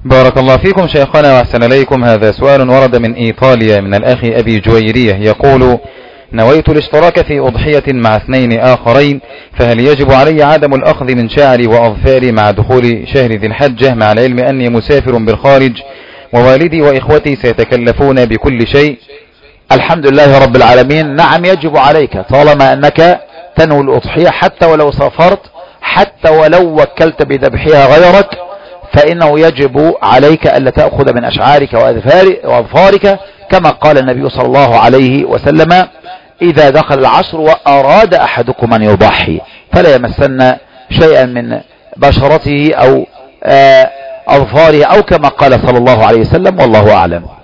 بارك الله فيكم شيخنا وأحسن إليكم. هذا سؤال ورد من إيطاليا من الأخ أبي جويرية، يقول: نويت الاشتراك في أضحية مع 2 آخرين، فهل يجب علي عدم الأخذ من شعري وأظفاري مع دخول شهر ذي الحجة، مع العلم أني مسافر بالخارج ووالدي وإخوتي سيتكلفون بكل شيء؟ الحمد لله رب العالمين. نعم يجب عليك طالما أنك تنوي الأضحية، حتى ولو سافرت، حتى ولو وكلت بذبحها غيرك، فإنه يجب عليك ألا تأخذ من أشعارك وأظفارك، كما قال النبي صلى الله عليه وسلم: إذا دخل العصر وأراد أحدكم أن يضحي فلا يمسن شيئا من بشرته أو أظفاره، أو كما قال صلى الله عليه وسلم، والله أعلم.